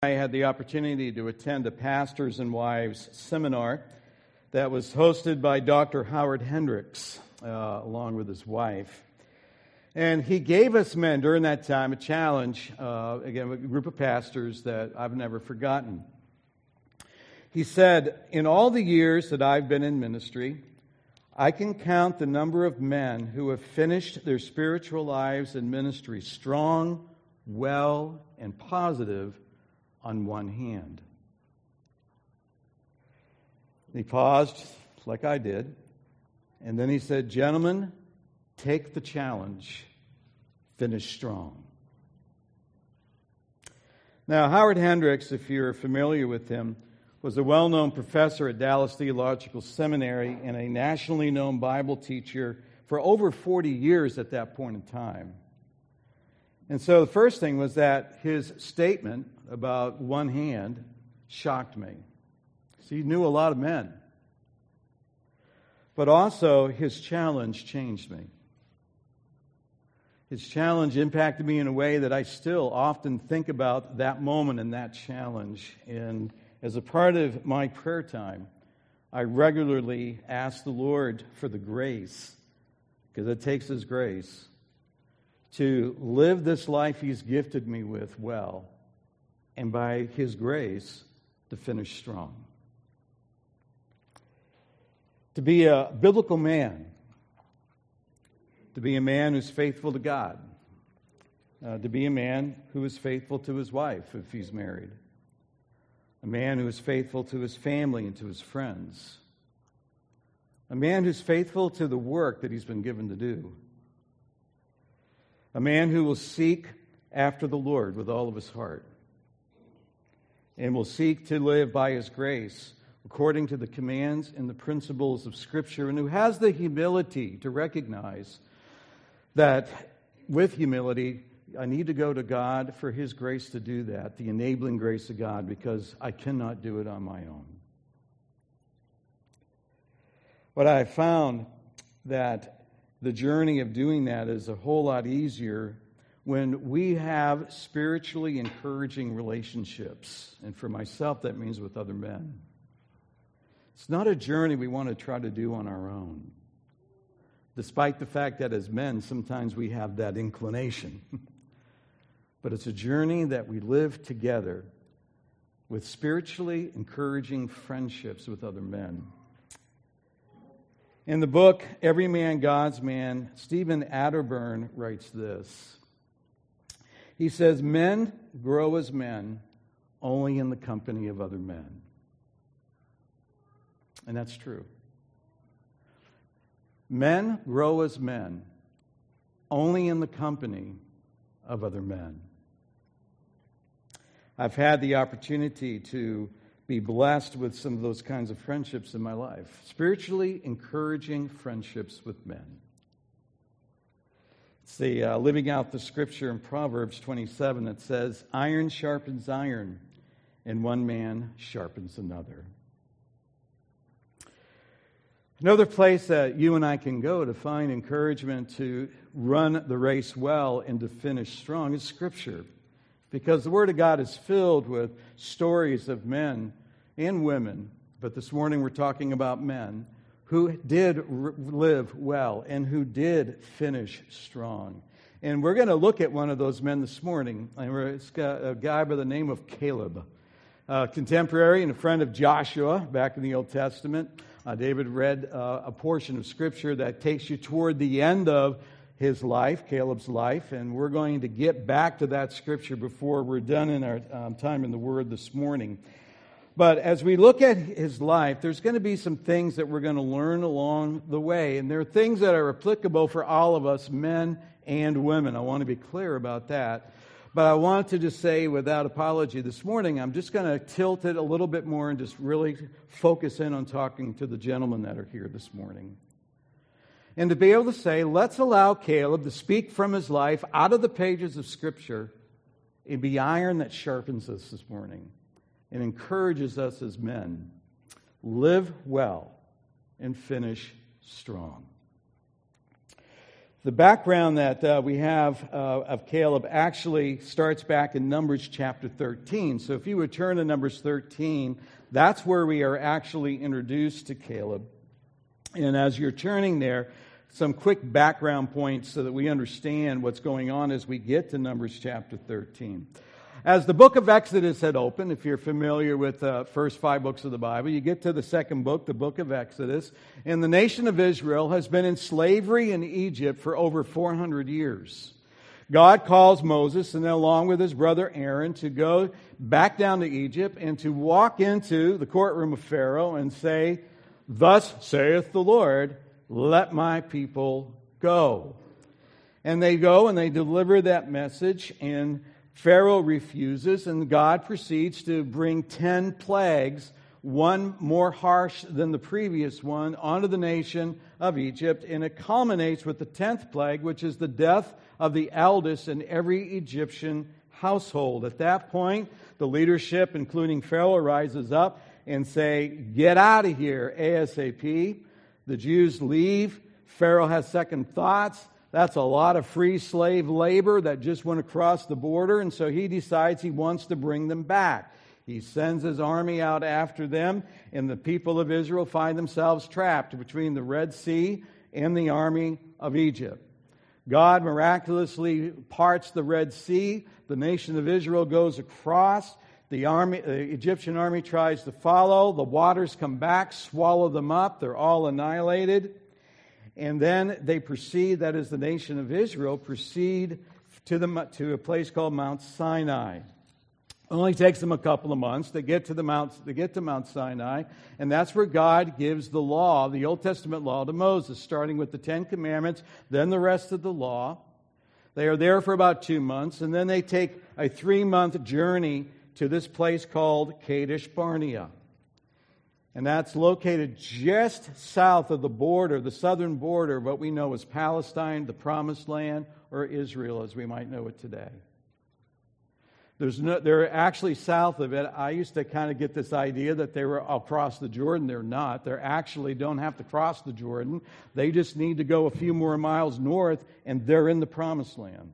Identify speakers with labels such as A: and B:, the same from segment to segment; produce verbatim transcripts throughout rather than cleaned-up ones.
A: I had the opportunity to attend a Pastors and Wives seminar that was hosted by Doctor Howard Hendricks, uh, along with his wife. And he gave us men during that time a challenge, uh, again, a group of pastors that I've never forgotten. He said, in all the years that I've been in ministry, I can count the number of men who have finished their spiritual lives and ministry strong, well, and positive on one hand. He paused, like I did, and then he said, gentlemen, take the challenge, finish strong. Now, Howard Hendricks, if you're familiar with him, was a well-known professor at Dallas Theological Seminary and a nationally known Bible teacher for over forty years at that point in time. And so the first thing was that his statement about one hand shocked me. See, he knew a lot of men. But also, his challenge changed me. His challenge impacted me in a way that I still often think about that moment and that challenge. And as a part of my prayer time, I regularly ask the Lord for the grace, because it takes His grace, to live this life He's gifted me with well, and by His grace, to finish strong. To be a biblical man, to be a man who's faithful to God, uh, to be a man who is faithful to his wife if he's married, a man who is faithful to his family and to his friends, a man who's faithful to the work that he's been given to do, a man who will seek after the Lord with all of his heart and will seek to live by His grace according to the commands and the principles of Scripture, and who has the humility to recognize that with humility, I need to go to God for His grace to do that, the enabling grace of God, because I cannot do it on my own. But I found that the journey of doing that is a whole lot easier when we have spiritually encouraging relationships. And for myself, that means with other men. It's not a journey we want to try to do on our own, despite the fact that as men, sometimes we have that inclination. But it's a journey that we live together with spiritually encouraging friendships with other men. In the book, Every Man, God's Man, Stephen Atterburn writes this. He says, men grow as men only in the company of other men. And that's true. Men grow as men only in the company of other men. I've had the opportunity to be blessed with some of those kinds of friendships in my life. Spiritually encouraging friendships with men. It's the uh, living out the scripture in Proverbs twenty-seven that says, iron sharpens iron, and one man sharpens another. Another place that you and I can go to find encouragement to run the race well and to finish strong is Scripture. Because the Word of God is filled with stories of men and women, but this morning we're talking about men who did r- live well and who did finish strong. And we're going to look at one of those men this morning. And we're, it's got a guy by the name of Caleb, a contemporary and a friend of Joshua back in the Old Testament. Uh, David read uh, a portion of Scripture that takes you toward the end of his life, Caleb's life, and we're going to get back to that Scripture before we're done in our um, time in the Word this morning. But as we look at his life, there's going to be some things that we're going to learn along the way, and there are things that are applicable for all of us, men and women. I want to be clear about that. But I want to just say, without apology, this morning, I'm just going to tilt it a little bit more and just really focus in on talking to the gentlemen that are here this morning. And to be able to say, let's allow Caleb to speak from his life out of the pages of Scripture and be iron that sharpens us this morning and encourages us as men. Live well and finish strong. The background that uh, we have uh, of Caleb actually starts back in Numbers chapter thirteen. So if you would turn to Numbers thirteen, that's where we are actually introduced to Caleb. And as you're turning there, some quick background points so that we understand what's going on as we get to Numbers chapter thirteen. As the book of Exodus had opened, if you're familiar with the first five books of the Bible, you get to the second book, the book of Exodus, and the nation of Israel has been in slavery in Egypt for over four hundred years. God calls Moses, and then along with his brother Aaron, to go back down to Egypt and to walk into the courtroom of Pharaoh and say, "Thus saith the Lord, let my people go." And they go and they deliver that message, and Pharaoh refuses, and God proceeds to bring ten plagues, one more harsh than the previous one, onto the nation of Egypt, and it culminates with the tenth plague, which is the death of the eldest in every Egyptian household. At that point, the leadership, including Pharaoh, rises up and say, "Get out of here ASAP." The Jews leave. Pharaoh has second thoughts. That's a lot of free slave labor that just went across the border, and so he decides he wants to bring them back. He sends his army out after them, and the people of Israel find themselves trapped between the Red Sea and the army of Egypt. God miraculously parts the Red Sea. The nation of Israel goes across. The army, the Egyptian army tries to follow. The waters come back, swallow them up. They're all annihilated. And then they proceed, that is the nation of Israel, proceed to, the, to a place called Mount Sinai. It only takes them a couple of months. They get to the Mount, they get to Mount Sinai, and that's where God gives the law, the Old Testament law, to Moses, starting with the Ten Commandments, then the rest of the law. They are there for about two months, and then they take a three-month journey to this place called Kadesh Barnea. And that's located just south of the border, the southern border, what we know as Palestine, the Promised Land, or Israel as we might know it today. There's no, they're actually south of it. I used to kind of get this idea that they were across the Jordan. They're not. They actually don't have to cross the Jordan. They just need to go a few more miles north, and they're in the Promised Land.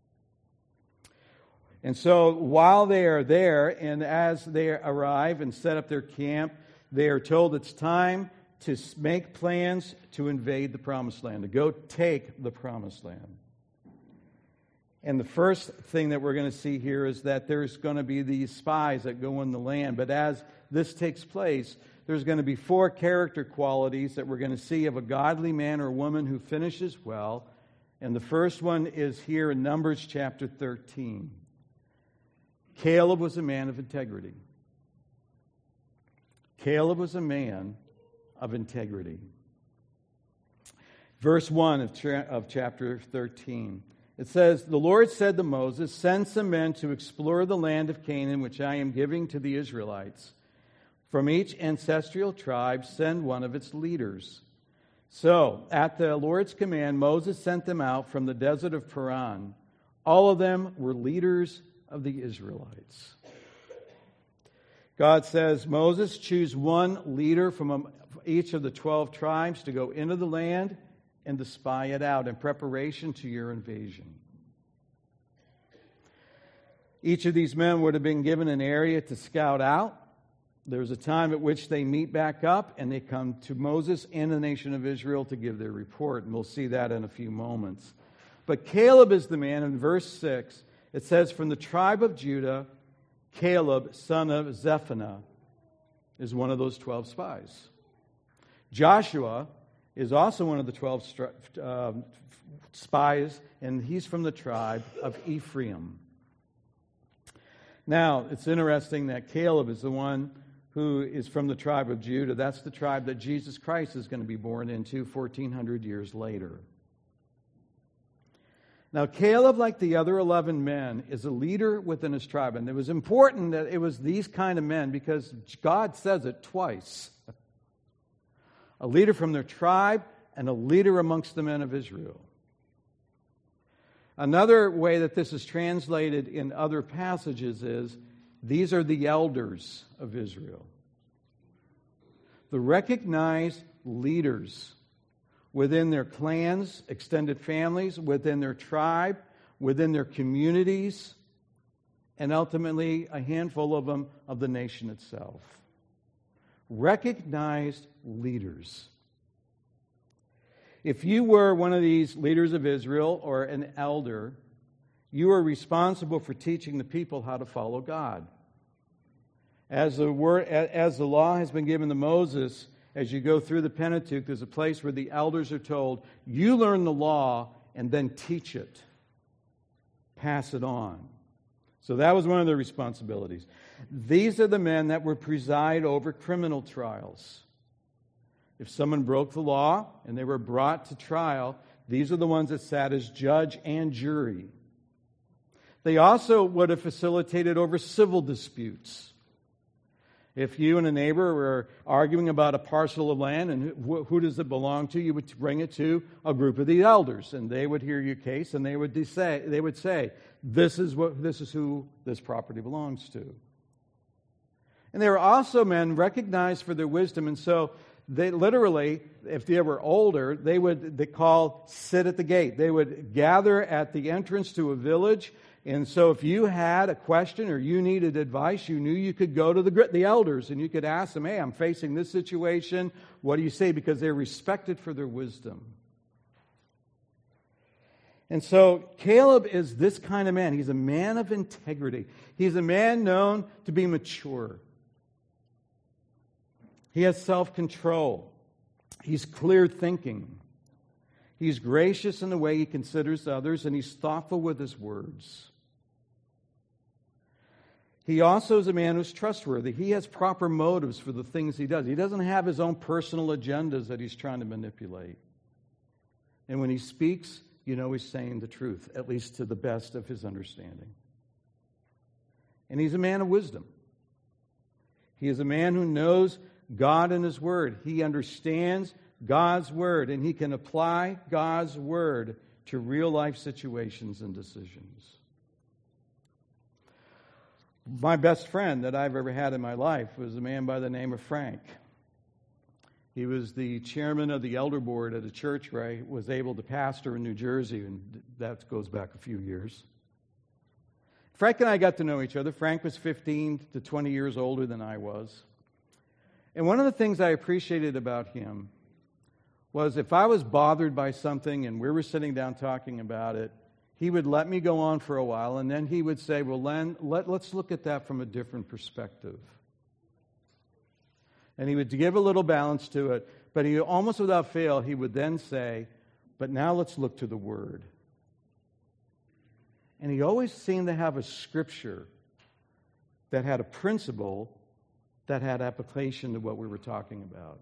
A: And so while they are there, and as they arrive and set up their camp, they are told it's time to make plans to invade the Promised Land, to go take the Promised Land. And the first thing that we're going to see here is that there's going to be these spies that go in the land. But as this takes place, there's going to be four character qualities that we're going to see of a godly man or woman who finishes well. And the first one is here in Numbers chapter thirteen. Caleb was a man of integrity. Caleb was a man of integrity. Verse one of, tra- of chapter thirteen. It says, "The Lord said to Moses, send some men to explore the land of Canaan, which I am giving to the Israelites. From each ancestral tribe, send one of its leaders." So, at the Lord's command, Moses sent them out from the desert of Paran. All of them were leaders of the Israelites. God says, Moses, choose one leader from each of the twelve tribes to go into the land and to spy it out in preparation to your invasion. Each of these men would have been given an area to scout out. There's a time at which they meet back up and they come to Moses and the nation of Israel to give their report, and we'll see that in a few moments. But Caleb is the man. In verse six, it says, from the tribe of Judah, Caleb, son of Zephaniah, is one of those twelve spies. Joshua is also one of the twelve uh, spies, and he's from the tribe of Ephraim. Now, it's interesting that Caleb is the one who is from the tribe of Judah. That's the tribe that Jesus Christ is going to be born into fourteen hundred years later. Now, Caleb, like the other eleven men, is a leader within his tribe. And it was important that it was these kind of men because God says it twice. A leader from their tribe and a leader amongst the men of Israel. Another way that this is translated in other passages is, these are the elders of Israel. The recognized leaders within their clans, extended families, within their tribe, within their communities, and ultimately a handful of them of the nation itself. Recognized leaders. If you were one of these leaders of Israel or an elder, you are responsible for teaching the people how to follow God. As the word, as the law has been given to Moses, as you go through the Pentateuch, there's a place where the elders are told, you learn the law and then teach it. Pass it on. So that was one of their responsibilities. These are the men that would preside over criminal trials. If someone broke the law and they were brought to trial, these are the ones that sat as judge and jury. They also would have facilitated over civil disputes. If you and a neighbor were arguing about a parcel of land and who, who does it belong to, you would bring it to a group of the elders, and they would hear your case, and they would say, they would say, "This is what this is who this property belongs to." And they were also men recognized for their wisdom, and so they literally, if they were older, they would they call sit at the gate. They would gather at the entrance to a village. And so if you had a question or you needed advice, you knew you could go to the, the elders and you could ask them, hey, I'm facing this situation. What do you say? Because they're respected for their wisdom. And so Caleb is this kind of man. He's a man of integrity. He's a man known to be mature. He has self-control. He's clear thinking. He's gracious in the way he considers others, and he's thoughtful with his words. He also is a man who's trustworthy. He has proper motives for the things he does. He doesn't have his own personal agendas that he's trying to manipulate. And when he speaks, you know he's saying the truth, at least to the best of his understanding. And he's a man of wisdom. He is a man who knows God and His Word. He understands God's Word, and he can apply God's Word to real-life situations and decisions. My best friend that I've ever had in my life was a man by the name of Frank. He was the chairman of the elder board at a church where I was able to pastor in New Jersey, and that goes back a few years. Frank and I got to know each other. Frank was fifteen to twenty years older than I was. And one of the things I appreciated about him was if I was bothered by something and we were sitting down talking about it, he would let me go on for a while, and then he would say, well, Len, let, let's look at that from a different perspective. And he would give a little balance to it, but he almost without fail, he would then say, but now let's look to the Word. And he always seemed to have a scripture that had a principle that had application to what we were talking about.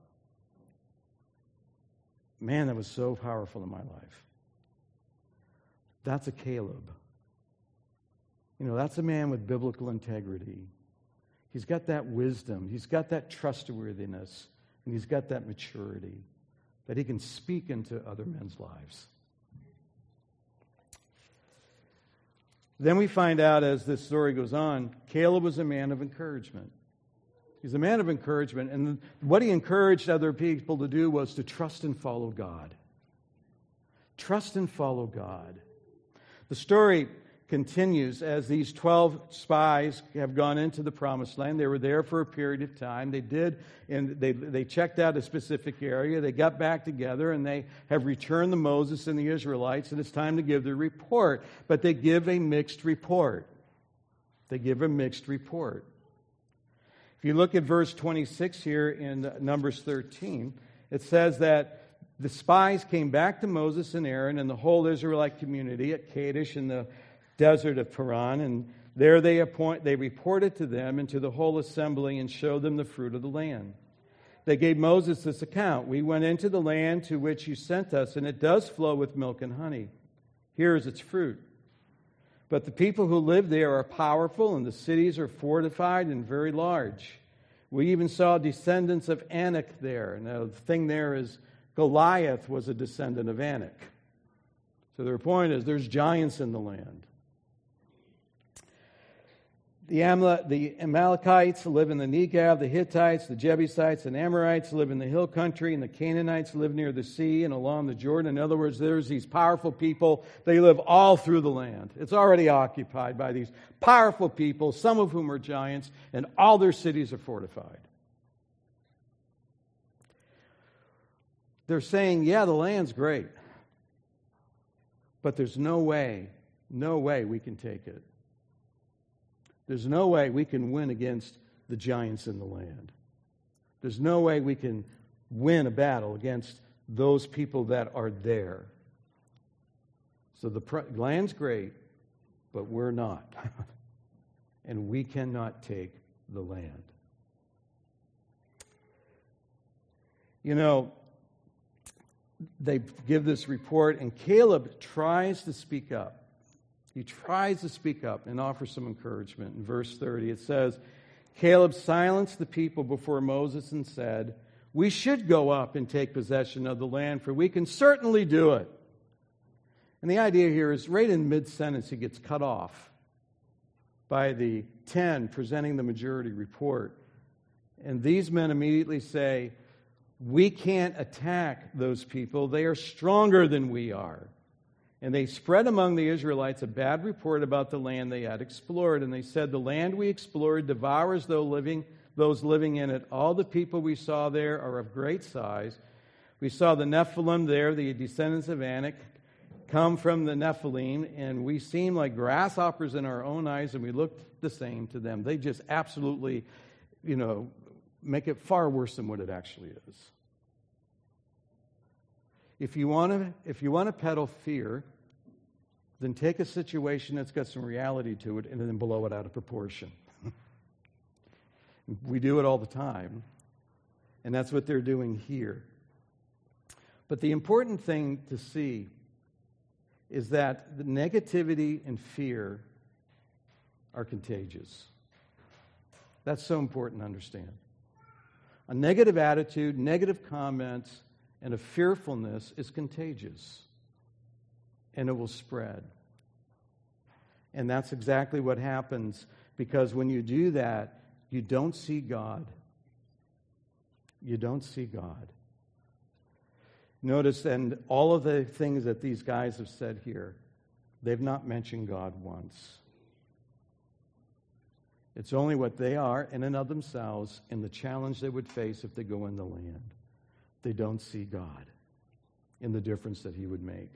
A: Man, that was so powerful in my life. That's a Caleb. You know, that's a man with biblical integrity. He's got that wisdom. He's got that trustworthiness. And he's got that maturity that he can speak into other men's lives. Then we find out as this story goes on, Caleb was a man of encouragement. He's a man of encouragement, and what he encouraged other people to do was to trust and follow God. Trust and follow God. The story continues as these twelve spies have gone into the promised land. They were there for a period of time. They did, and they, they checked out a specific area. They got back together, and they have returned to Moses and the Israelites, and it's time to give their report. But they give a mixed report. They give a mixed report. If you look at verse twenty-six here in Numbers thirteen, it says that the spies came back to Moses and Aaron and the whole Israelite community at Kadesh in the desert of Paran, and there they appoint, they reported to them and to the whole assembly and showed them the fruit of the land. They gave Moses this account: we went into the land to which you sent us, and it does flow with milk and honey. Here is its fruit. But the people who live there are powerful, and the cities are fortified and very large. We even saw descendants of Anak there. Now, the thing there is Goliath was a descendant of Anak. So their point is there's giants in the land. The, Amale- the Amalekites live in the Negev, the Hittites, the Jebusites, and Amorites live in the hill country, and the Canaanites live near the sea and along the Jordan. In other words, there's these powerful people. They live all through the land. It's already occupied by these powerful people, some of whom are giants, and all their cities are fortified. They're saying, yeah, the land's great, but there's no way, no way we can take it. There's no way we can win against the giants in the land. There's no way we can win a battle against those people that are there. So the pr- land's great, but we're not. And we cannot take the land. You know, they give this report, and Caleb tries to speak up. He tries to speak up and offer some encouragement. In verse thirty, it says, Caleb silenced the people before Moses and said, we should go up and take possession of the land, for we can certainly do it. And the idea here is right in mid-sentence, he gets cut off by the ten presenting the majority report. And these men immediately say, we can't attack those people. They are stronger than we are. And they spread among the Israelites a bad report about the land they had explored. And they said, the land we explored devours those living, those living in it. All the people we saw there are of great size. We saw the Nephilim there, the descendants of Anak, come from the Nephilim, and we seem like grasshoppers in our own eyes, and we looked the same to them. They just absolutely, you know, make it far worse than what it actually is. If you want to, if you want to peddle fear, then take a situation that's got some reality to it and then blow it out of proportion. We do it all the time, and that's what they're doing here. But the important thing to see is that the negativity and fear are contagious. That's so important to understand. A negative attitude, negative comments, and a fearfulness is contagious, and it will spread. And that's exactly what happens, because when you do that, you don't see God. You don't see God. Notice, and all of the things that these guys have said here, they've not mentioned God once. It's only what they are in and of themselves and the challenge they would face if they go in the land. They don't see God in the difference that He would make.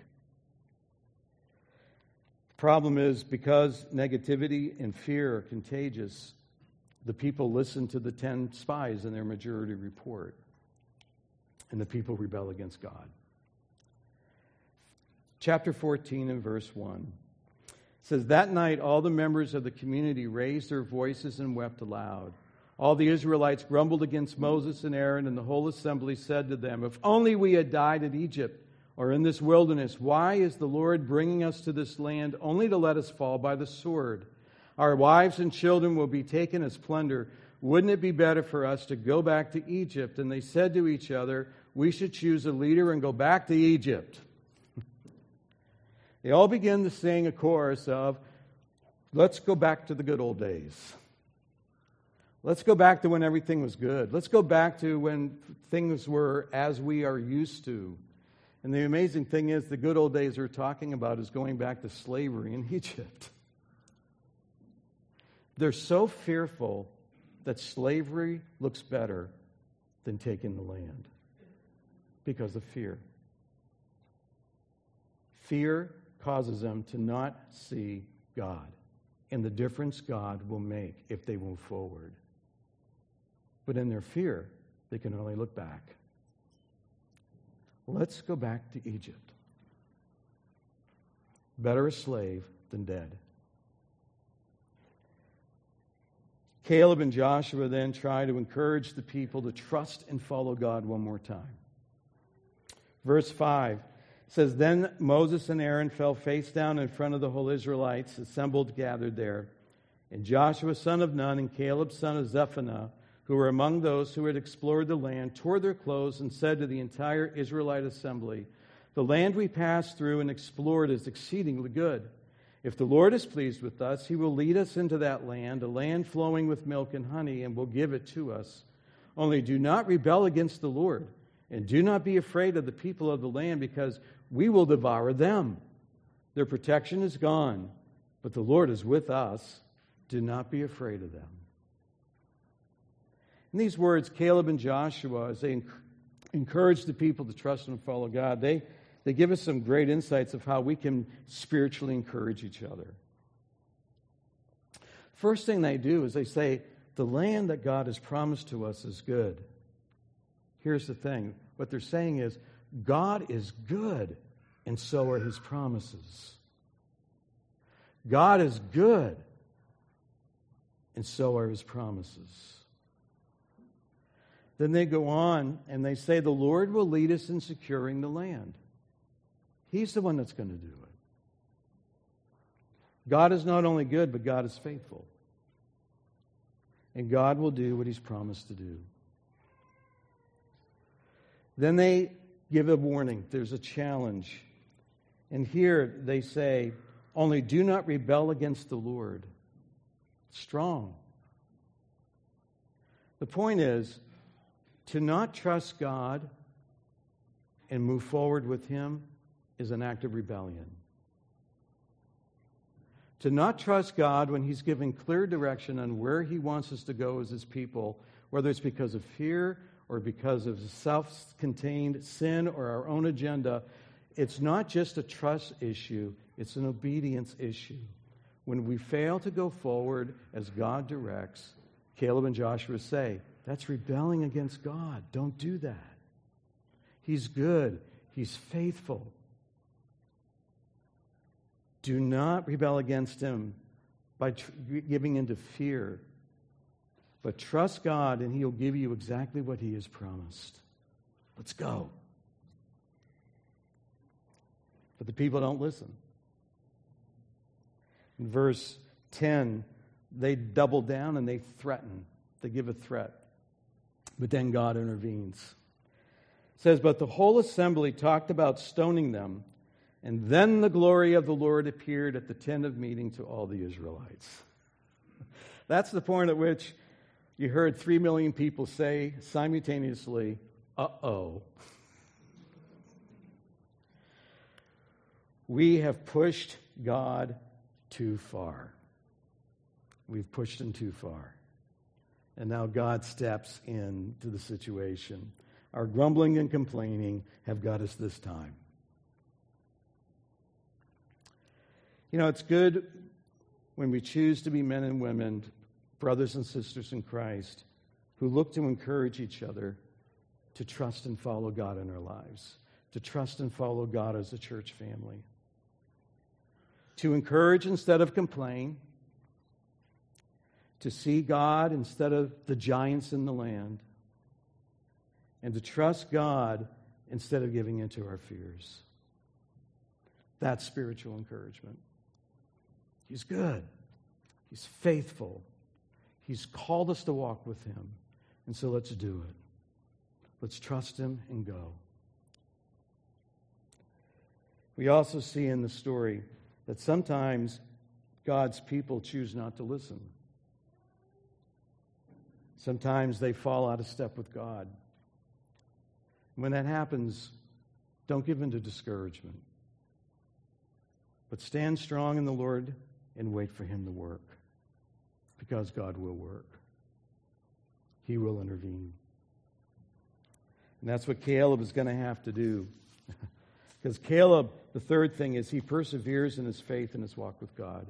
A: The problem is, because negativity and fear are contagious, the people listen to the ten spies in their majority report, and the people rebel against God. Chapter fourteen and verse one says, that night all the members of the community raised their voices and wept aloud. All the Israelites grumbled against Moses and Aaron, and the whole assembly said to them, if only we had died in Egypt or in this wilderness. Why is the Lord bringing us to this land only to let us fall by the sword? Our wives and children will be taken as plunder. Wouldn't it be better for us to go back to Egypt? And they said to each other, we should choose a leader and go back to Egypt. They all begin to sing a chorus of, let's go back to the good old days. Let's go back to when everything was good. Let's go back to when things were as we are used to. And the amazing thing is, the good old days we're talking about is going back to slavery in Egypt. They're so fearful that slavery looks better than taking the land because of fear. Fear causes them to not see God and the difference God will make if they move forward. But in their fear, they can only look back. Let's go back to Egypt. Better a slave than dead. Caleb and Joshua then try to encourage the people to trust and follow God one more time. Verse five says, then Moses and Aaron fell face down in front of the whole Israelites assembled, gathered there. And Joshua, son of Nun, and Caleb, son of Zephaniah, who were among those who had explored the land, tore their clothes and said to the entire Israelite assembly, the land we passed through and explored is exceedingly good. If the Lord is pleased with us, he will lead us into that land, a land flowing with milk and honey, and will give it to us. Only do not rebel against the Lord, and do not be afraid of the people of the land, because we will devour them. Their protection is gone, but the Lord is with us. Do not be afraid of them. In these words, Caleb and Joshua, as they encourage the people to trust and follow God, they They give us some great insights of how we can spiritually encourage each other. First thing they do is they say, the land that God has promised to us is good. Here's the thing. What they're saying is, God is good, and so are his promises. God is good, and so are his promises. Then they go on and they say, the Lord will lead us in securing the land. He's the one that's going to do it. God is not only good, but God is faithful. And God will do what he's promised to do. Then they give a warning. There's a challenge. And here they say, only do not rebel against the Lord. Strong. The point is, to not trust God and move forward with him is an act of rebellion. To not trust God when he's giving clear direction on where he wants us to go as his people, whether it's because of fear or because of self-contained sin or our own agenda, it's not just a trust issue, it's an obedience issue. When we fail to go forward as God directs, Caleb and Joshua say, that's rebelling against God. Don't do that. He's good. He's faithful. Do not rebel against him by tr- giving into fear, but trust God and he'll give you exactly what he has promised. Let's go. But the people don't listen. In verse ten, they double down and they threaten. They give a threat. But then God intervenes. It says, but the whole assembly talked about stoning them. And then the glory of the Lord appeared at the tent of meeting to all the Israelites. That's the point at which you heard three million people say simultaneously, uh-oh. We have pushed God too far. We've pushed him too far. And now God steps into the situation. Our grumbling and complaining have got us this time. You know, it's good when we choose to be men and women, brothers and sisters in Christ, who look to encourage each other to trust and follow God in our lives, to trust and follow God as a church family, to encourage instead of complain, to see God instead of the giants in the land, and to trust God instead of giving into our fears. That's spiritual encouragement. He's good. He's faithful. He's called us to walk with him. And so let's do it. Let's trust him and go. We also see in the story that sometimes God's people choose not to listen. Sometimes they fall out of step with God. When that happens, don't give in to discouragement, but stand strong in the Lord and wait for him to work, because God will work. He will intervene. And that's what Caleb is going to have to do. Because Caleb, the third thing is he perseveres in his faith and his walk with God.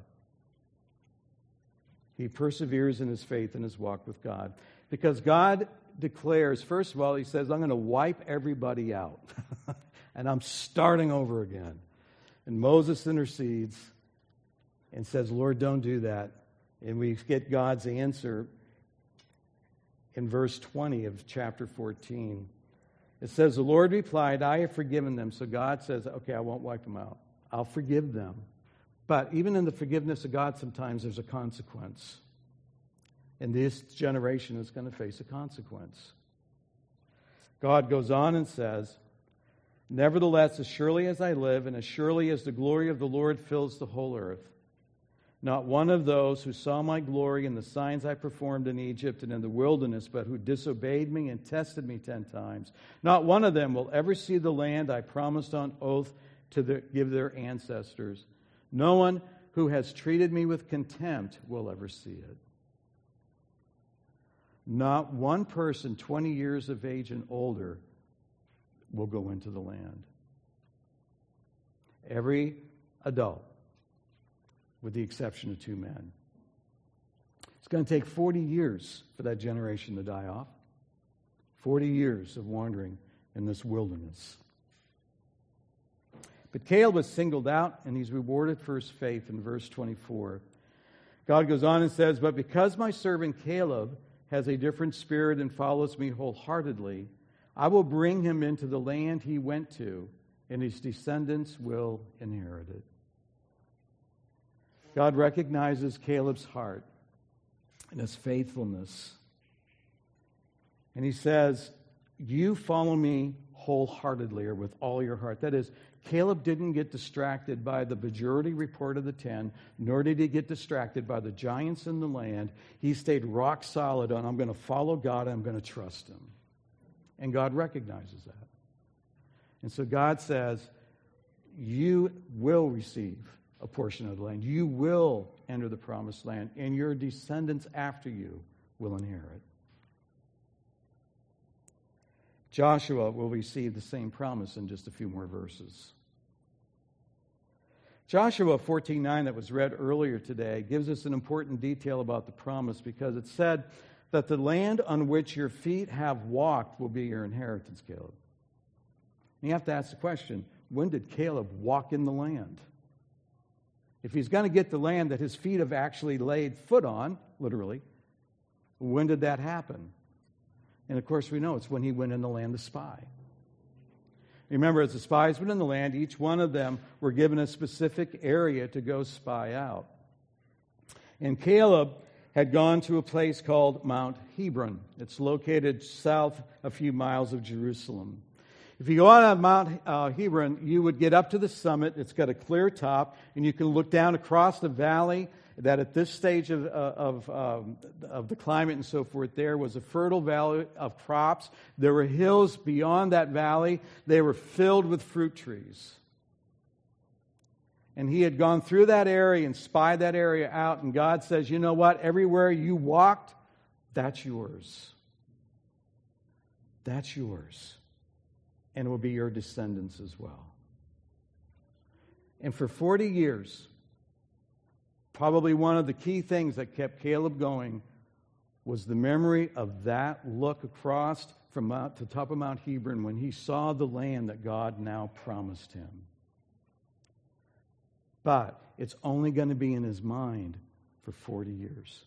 A: He perseveres in his faith and his walk with God. Because God declares, first of all, he says, I'm going to wipe everybody out. And I'm starting over again. And Moses intercedes and says, Lord, don't do that. And we get God's answer in verse twenty of chapter fourteen. It says, the Lord replied, I have forgiven them. So God says, okay, I won't wipe them out. I'll forgive them. But even in the forgiveness of God, sometimes there's a consequence. And this generation is going to face a consequence. God goes on and says, nevertheless, as surely as I live, and as surely as the glory of the Lord fills the whole earth, Not one of those who saw my glory and the signs I performed in Egypt and in the wilderness, but who disobeyed me and tested me ten times. Not one of them will ever see the land I promised on oath to the, give their ancestors. No one who has treated me with contempt will ever see it. Not one person twenty years of age and older will go into the land. Every adult, with the exception of two men. It's going to take forty years for that generation to die off. forty years of wandering in this wilderness. But Caleb was singled out, and he's rewarded for his faith in verse twenty-four. God goes on and says, "But because my servant Caleb has a different spirit and follows me wholeheartedly, I will bring him into the land he went to, and his descendants will inherit it." God recognizes Caleb's heart and his faithfulness. And he says, you follow me wholeheartedly, or with all your heart. That is, Caleb didn't get distracted by the majority report of the ten, nor did he get distracted by the giants in the land. He stayed rock solid on, I'm going to follow God, I'm going to trust him. And God recognizes that. And so God says, you will receive a portion of the land. You will enter the promised land, and your descendants after you will inherit. Joshua will receive the same promise in just a few more verses. Joshua fourteen nine, that was read earlier today, gives us an important detail about the promise, because it said that the land on which your feet have walked will be your inheritance, Caleb. And you have to ask the question, when did Caleb walk in the land? If he's going to get the land that his feet have actually laid foot on, literally, when did that happen? And of course we know it's when he went in the land to spy. Remember, as the spies went in the land, each one of them were given a specific area to go spy out. And Caleb had gone to a place called Mount Hebron. It's located south a few miles of Jerusalem. If you go out on Mount uh, Hebron, you would get up to the summit. It's got a clear top, and you can look down across the valley that at this stage of, uh, of, um, of the climate and so forth, there was a fertile valley of crops. There were hills beyond that valley. They were filled with fruit trees. And he had gone through that area and spied that area out, and God says, you know what? Everywhere you walked, that's yours. That's yours. And it will be your descendants as well. And for forty years, probably one of the key things that kept Caleb going was the memory of that look across from Mount, to the top of Mount Hebron when he saw the land that God now promised him. But it's only going to be in his mind for forty years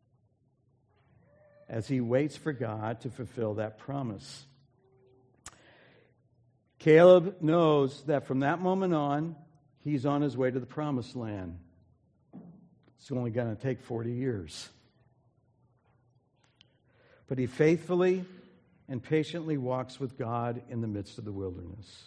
A: as he waits for God to fulfill that promise. Caleb knows that from that moment on, he's on his way to the promised land. It's only going to take forty years. But he faithfully and patiently walks with God in the midst of the wilderness.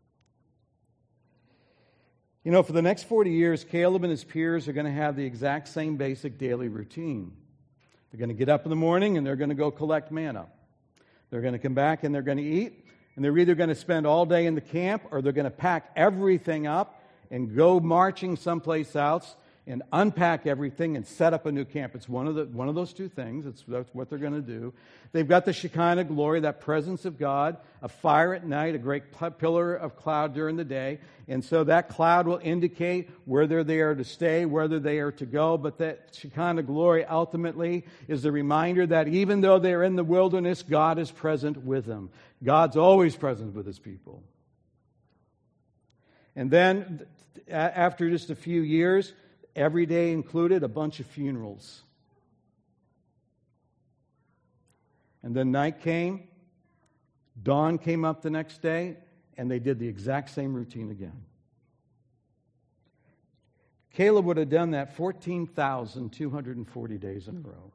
A: You know, for the next forty years, Caleb and his peers are going to have the exact same basic daily routine. They're going to get up in the morning and they're going to go collect manna. They're going to come back and they're going to eat. And they're either going to spend all day in the camp, or they're going to pack everything up and go marching someplace else and unpack everything and set up a new camp. It's one of the one of those two things. It's, that's what they're going to do. They've got the Shekinah glory, that presence of God, a fire at night, a great pillar of cloud during the day. And so that cloud will indicate whether they are to stay, whether they are to go. But that Shekinah glory ultimately is the reminder that even though they're in the wilderness, God is present with them. God's always present with his people. And then, after just a few years, every day included a bunch of funerals. And then night came, dawn came up the next day, and they did the exact same routine again. Caleb would have done that fourteen thousand two hundred forty days in a row.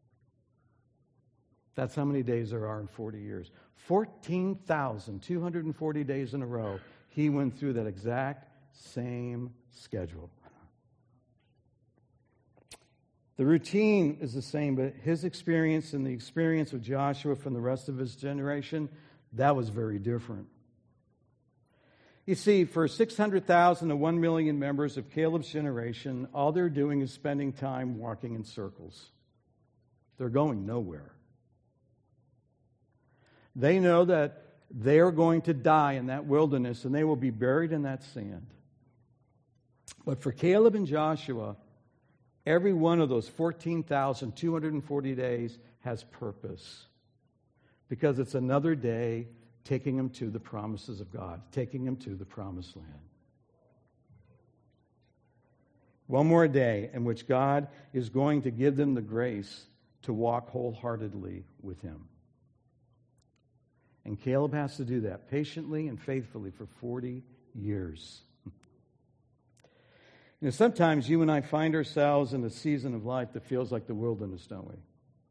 A: That's how many days there are in forty years. fourteen thousand two hundred forty days in a row, he went through that exact same schedule. The routine is the same, but his experience and the experience of Joshua from the rest of his generation, that was very different. You see, for six hundred thousand to one million members of Caleb's generation, all they're doing is spending time walking in circles. They're going nowhere. They know that they are going to die in that wilderness and they will be buried in that sand. But for Caleb and Joshua, every one of those fourteen thousand two hundred forty days has purpose, because it's another day taking them to the promises of God, taking them to the promised land. One more day in which God is going to give them the grace to walk wholeheartedly with Him. And Caleb has to do that patiently and faithfully for forty years. You know, sometimes you and I find ourselves in a season of life that feels like the wilderness, don't we?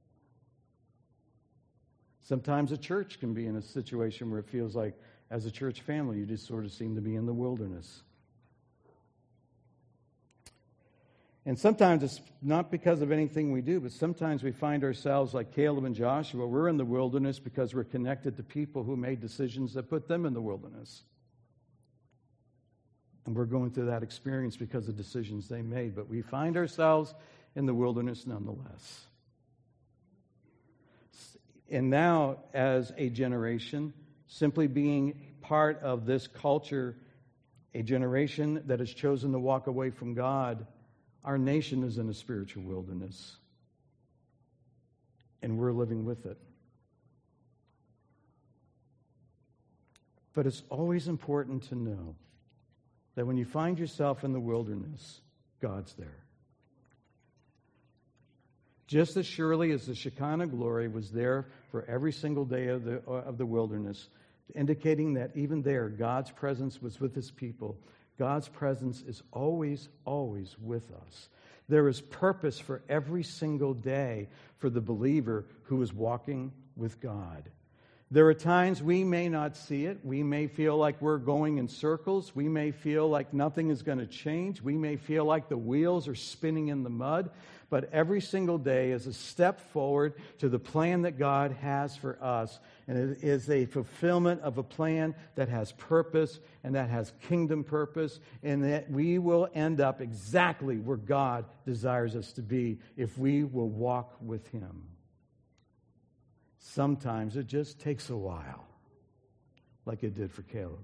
A: Sometimes a church can be in a situation where it feels like, as a church family, you just sort of seem to be in the wilderness. And sometimes it's not because of anything we do, but sometimes we find ourselves like Caleb and Joshua. We're in the wilderness because we're connected to people who made decisions that put them in the wilderness. And we're going through that experience because of decisions they made. But we find ourselves in the wilderness nonetheless. And now, as a generation, simply being part of this culture, a generation that has chosen to walk away from God, our nation is in a spiritual wilderness. And we're living with it. But it's always important to know that when you find yourself in the wilderness, God's there. Just as surely as the Shekinah glory was there for every single day of the, of the wilderness, indicating that even there, God's presence was with His people. God's presence is always, always with us. There is purpose for every single day for the believer who is walking with God. There are times we may not see it. We may feel like we're going in circles. We may feel like nothing is going to change. We may feel like the wheels are spinning in the mud. But every single day is a step forward to the plan that God has for us. And it is a fulfillment of a plan that has purpose and that has kingdom purpose. And that we will end up exactly where God desires us to be if we will walk with Him. Sometimes it just takes a while, like it did for Caleb.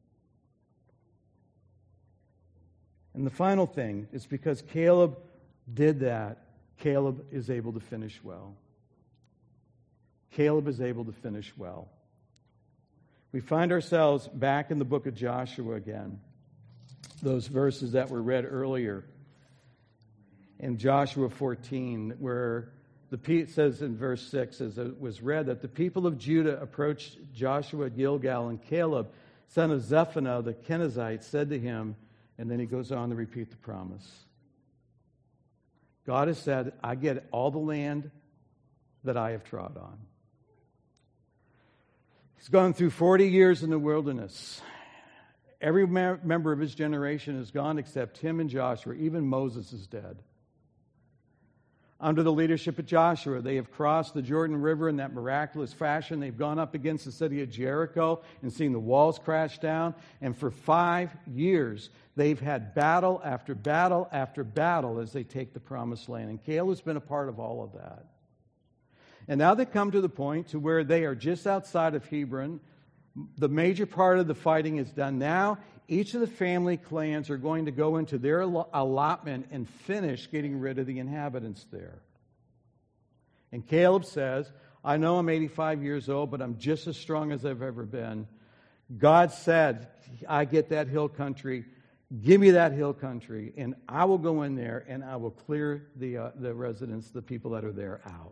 A: And the final thing is because Caleb did that, Caleb is able to finish well. Caleb is able to finish well. We find ourselves back in the book of Joshua again. Those verses that were read earlier in Joshua fourteen, where the it says in verse six, as it was read, that the people of Judah approached Joshua at Gilgal, and Caleb, son of Zephaniah the Kenizzite, said to him, and then he goes on to repeat the promise. God has said, I get all the land that I have trod on. He's gone through forty years in the wilderness. Every member of his generation is gone except him and Joshua. Even Moses is dead. Under the leadership of Joshua, they have crossed the Jordan River in that miraculous fashion. They've gone up against the city of Jericho and seen the walls crash down. And for five years, they've had battle after battle after battle as they take the promised land. And Caleb's been a part of all of that. And now they come to the point to where they are just outside of Hebron. The major part of the fighting is done now. Each of the family clans are going to go into their allotment and finish getting rid of the inhabitants there. And Caleb says, I know I'm eighty-five years old, but I'm just as strong as I've ever been. God said, I get that hill country. Give me that hill country, and I will go in there, and I will clear the, uh, the residents, the people that are there, out.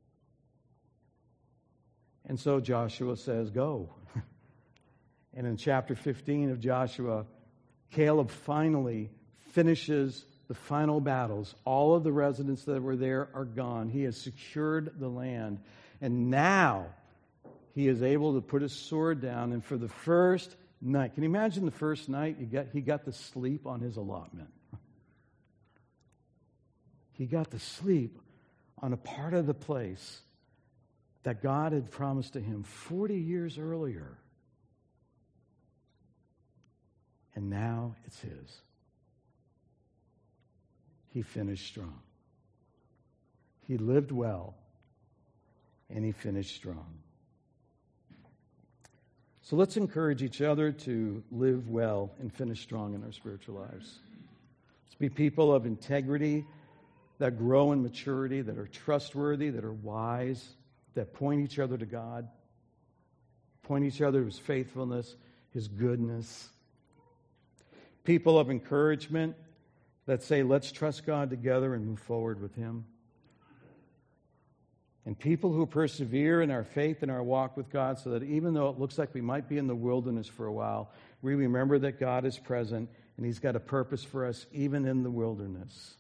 A: And so Joshua says, go. And in chapter fifteen of Joshua, Caleb finally finishes the final battles. All of the residents that were there are gone. He has secured the land. And now he is able to put his sword down. And for the first night, can you imagine the first night he got, he got to sleep on his allotment? he got to sleep on a part of the place that God had promised to him forty years earlier. And now it's his. He finished strong. He lived well, and he finished strong. So let's encourage each other to live well and finish strong in our spiritual lives. Let's be people of integrity that grow in maturity, that are trustworthy, that are wise, that point each other to God, point each other to his faithfulness, his goodness. People of encouragement that say, let's trust God together and move forward with him. And people who persevere in our faith and our walk with God so that even though it looks like we might be in the wilderness for a while, we remember that God is present and he's got a purpose for us even in the wilderness.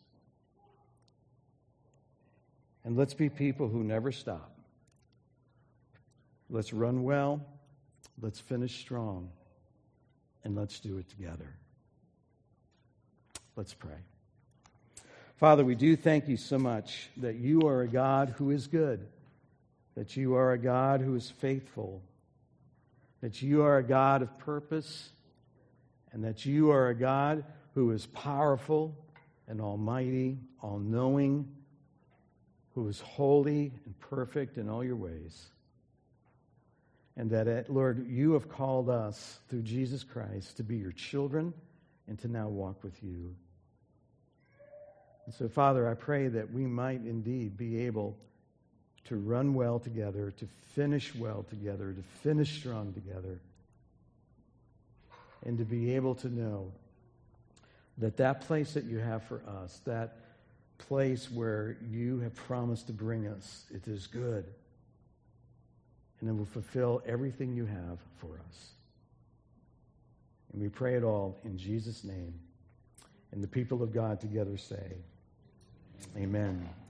A: And let's be people who never stop. Let's run well, let's finish strong, and let's do it together. Let's pray. Father, we do thank you so much that you are a God who is good, that you are a God who is faithful, that you are a God of purpose, and that you are a God who is powerful and almighty, all-knowing, who is holy and perfect in all your ways. And that, Lord, you have called us through Jesus Christ to be your children and to now walk with you. And so, Father, I pray that we might indeed be able to run well together, to finish well together, to finish strong together, and to be able to know that that place that you have for us, that place where you have promised to bring us, it is good, and it will fulfill everything you have for us. And we pray it all in Jesus' name. And the people of God together say, amen.